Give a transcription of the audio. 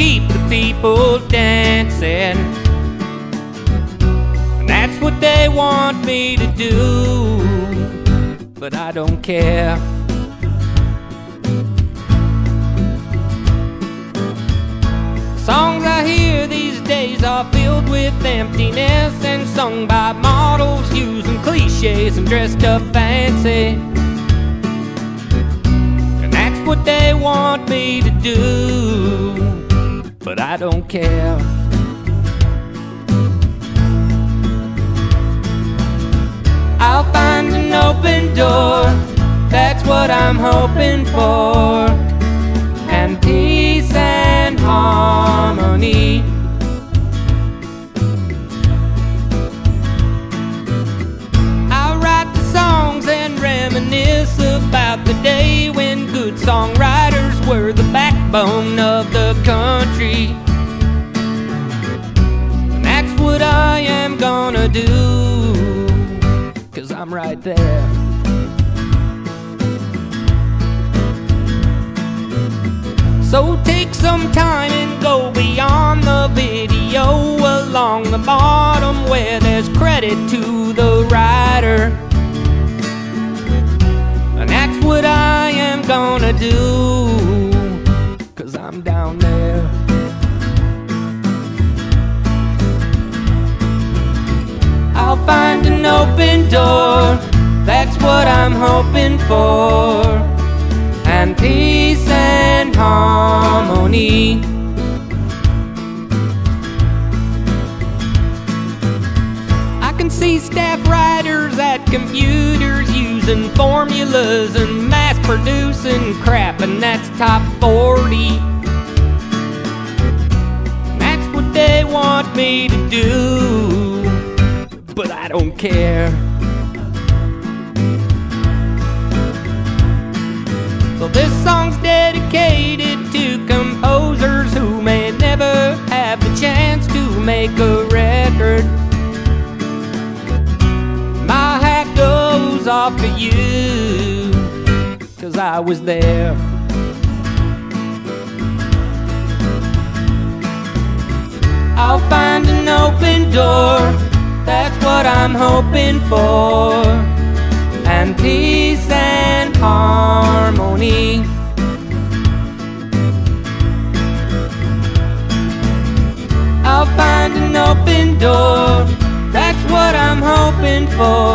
keep the people dancing. And that's what they want me to do, but I don't care. Songs I hear these days are filled with emptiness and sung by models using cliches and dressed up fancy. And that's what they want me to do, but I don't care. I'll find an open door, that's what I'm hoping for, and peace and harmony. I'll write the songs and reminisce about the day when good songwriters were the backbone of the country. And that's what I am gonna do, 'cause I'm right there. So take some time and go beyond the video, along the bottom where there's credit to the writer. And that's what I am gonna do, 'cause I'm down there. I'll find an open door, that's what I'm hoping for, and peace and harmony. I can see staff writers at computers using formulas and mass producing crap, and that's top 40. And that's what they want me to do, but I don't care. So this song's dedicated to composers who may never have the chance to make a record. My hat goes off to you, 'cause I was there. I'll find an open door, that's what I'm hoping for, and peace and harmony. I'll find an open door, that's what I'm hoping for,